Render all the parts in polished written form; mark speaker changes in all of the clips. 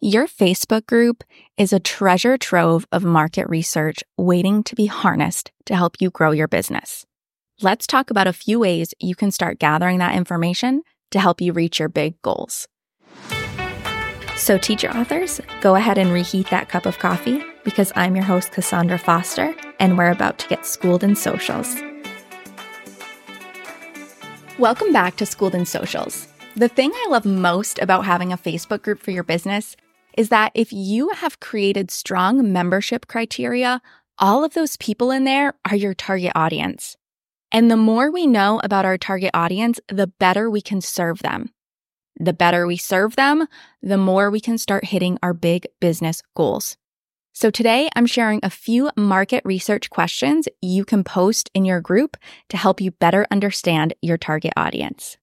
Speaker 1: Your Facebook group is a treasure trove of market research waiting to be harnessed to help you grow your business. Let's talk about a few ways you can start gathering that information to help you reach your big goals. So, teacher authors, go ahead and reheat that cup of coffee because I'm your host, Cassandra Foster, and we're about to get schooled in socials. Welcome back to Schooled in Socials. The thing I love most about having a Facebook group for your business is that if you have created strong membership criteria, all of those people in there are your target audience. And the more we know about our target audience, the better we can serve them. The better we serve them, the more we can start hitting our big business goals. So today, I'm sharing a few market research questions you can post in your group to help you better understand your target audience.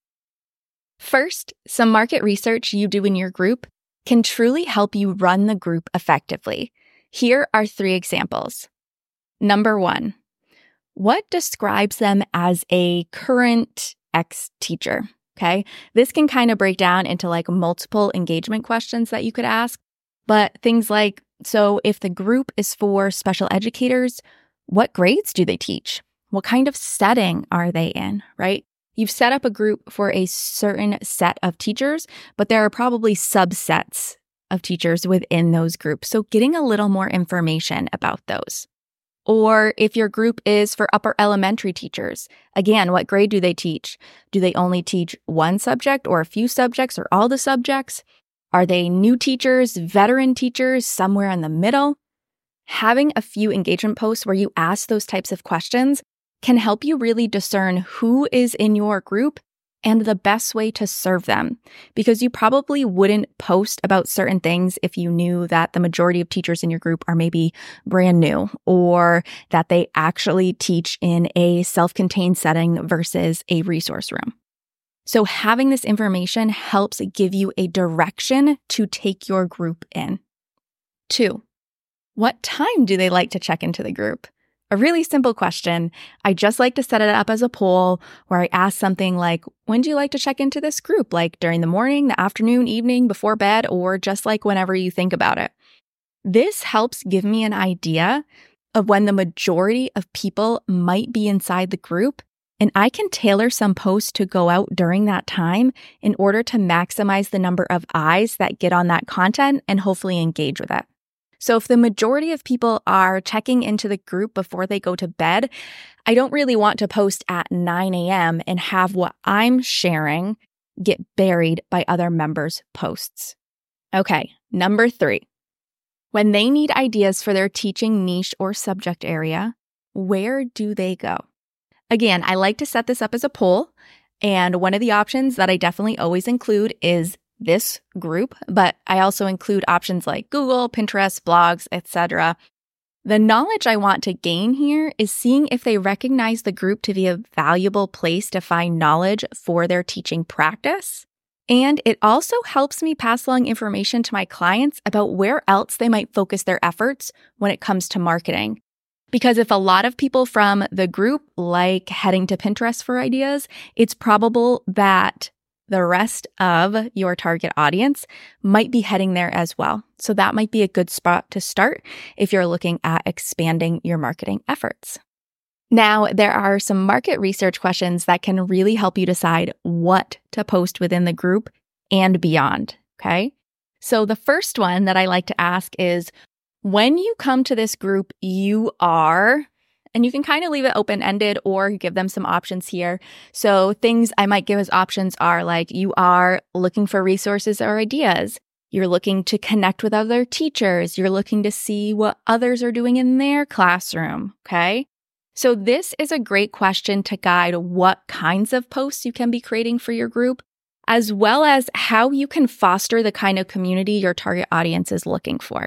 Speaker 1: First, some market research you do in your group can truly help you run the group effectively. Here are 3 examples. Number 1, what describes them as a current ex-teacher? Okay, this can kind of break down into like multiple engagement questions that you could ask, but things like, so if the group is for special educators, what grades do they teach? What kind of setting are they in, right? You've set up a group for a certain set of teachers, but there are probably subsets of teachers within those groups. So getting a little more information about those. Or if your group is for upper elementary teachers, again, what grade do they teach? Do they only teach one subject or a few subjects or all the subjects? Are they new teachers, veteran teachers, somewhere in the middle? Having a few engagement posts where you ask those types of questions can help you really discern who is in your group and the best way to serve them, because you probably wouldn't post about certain things if you knew that the majority of teachers in your group are maybe brand new or that they actually teach in a self-contained setting versus a resource room. So having this information helps give you a direction to take your group in. 2, what time do they like to check into the group? A really simple question. I just like to set it up as a poll where I ask something like, when do you like to check into this group? Like during the morning, the afternoon, evening, before bed, or just like whenever you think about it. This helps give me an idea of when the majority of people might be inside the group, and I can tailor some posts to go out during that time in order to maximize the number of eyes that get on that content and hopefully engage with it. So if the majority of people are checking into the group before they go to bed, I don't really want to post at 9 a.m. and have what I'm sharing get buried by other members' posts. Okay, number 3. When they need ideas for their teaching niche or subject area, where do they go? Again, I like to set this up as a poll, and one of the options that I definitely always include is this group, but I also include options like Google, Pinterest, blogs, etc. The knowledge I want to gain here is seeing if they recognize the group to be a valuable place to find knowledge for their teaching practice. And it also helps me pass along information to my clients about where else they might focus their efforts when it comes to marketing. Because if a lot of people from the group like heading to Pinterest for ideas, it's probable that the rest of your target audience might be heading there as well. So that might be a good spot to start if you're looking at expanding your marketing efforts. Now, there are some market research questions that can really help you decide what to post within the group and beyond, okay? So the first one that I like to ask is, when you come to this group, you are... And you can kind of leave it open-ended or give them some options here. So things I might give as options are like, you are looking for resources or ideas. You're looking to connect with other teachers. You're looking to see what others are doing in their classroom, okay? So this is a great question to guide what kinds of posts you can be creating for your group, as well as how you can foster the kind of community your target audience is looking for.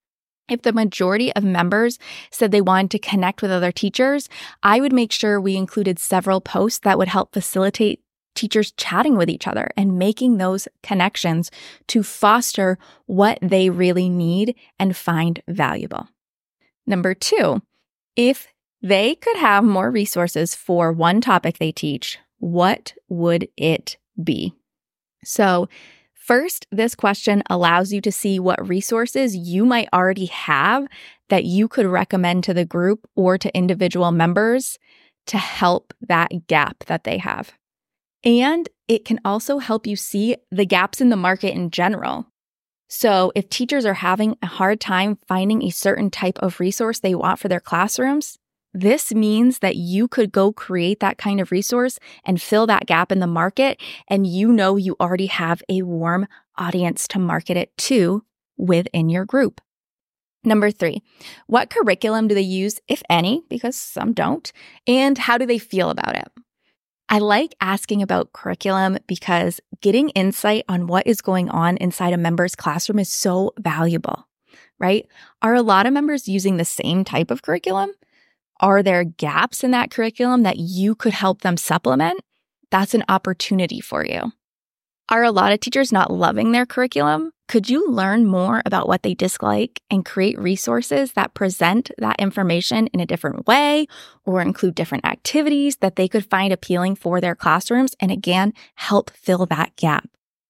Speaker 1: If the majority of members said they wanted to connect with other teachers, I would make sure we included several posts that would help facilitate teachers chatting with each other and making those connections to foster what they really need and find valuable. Number 2, if they could have more resources for one topic they teach, what would it be? So First, this question allows you to see what resources you might already have that you could recommend to the group or to individual members to help that gap that they have. And it can also help you see the gaps in the market in general. So if teachers are having a hard time finding a certain type of resource they want for their classrooms, this means that you could go create that kind of resource and fill that gap in the market, and you know you already have a warm audience to market it to within your group. Number 3, what curriculum do they use, if any, because some don't, and how do they feel about it? I like asking about curriculum because getting insight on what is going on inside a member's classroom is so valuable, right? Are a lot of members using the same type of curriculum? Are there gaps in that curriculum that you could help them supplement? That's an opportunity for you. Are a lot of teachers not loving their curriculum? Could you learn more about what they dislike and create resources that present that information in a different way or include different activities that they could find appealing for their classrooms and again, help fill that gap?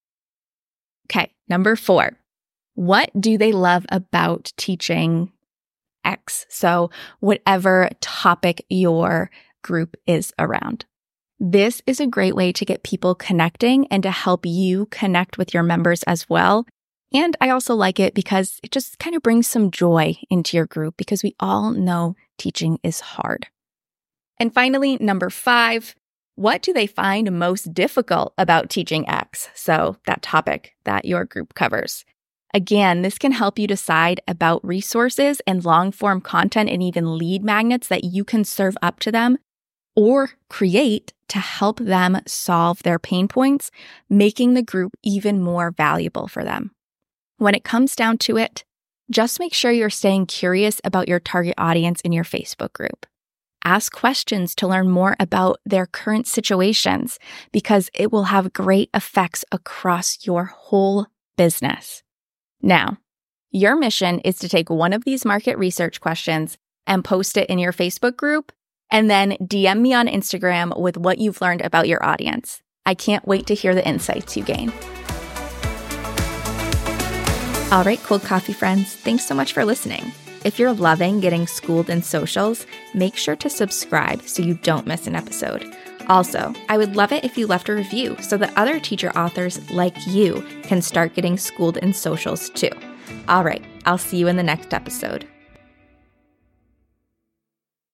Speaker 1: Okay, number 4, what do they love about teaching X? So whatever topic your group is around. This is a great way to get people connecting and to help you connect with your members as well. And I also like it because it just kind of brings some joy into your group because we all know teaching is hard. And finally, number 5, what do they find most difficult about teaching X? So that topic that your group covers. Again, this can help you decide about resources and long-form content and even lead magnets that you can serve up to them or create to help them solve their pain points, making the group even more valuable for them. When it comes down to it, just make sure you're staying curious about your target audience in your Facebook group. Ask questions to learn more about their current situations because it will have great effects across your whole business. Now, your mission is to take one of these market research questions and post it in your Facebook group, and then DM me on Instagram with what you've learned about your audience. I can't wait to hear the insights you gain. All right, Cold Coffee friends, thanks so much for listening. If you're loving getting schooled in socials, make sure to subscribe so you don't miss an episode. Also, I would love it if you left a review so that other teacher authors like you can start getting schooled in socials too. All right, I'll see you in the next episode.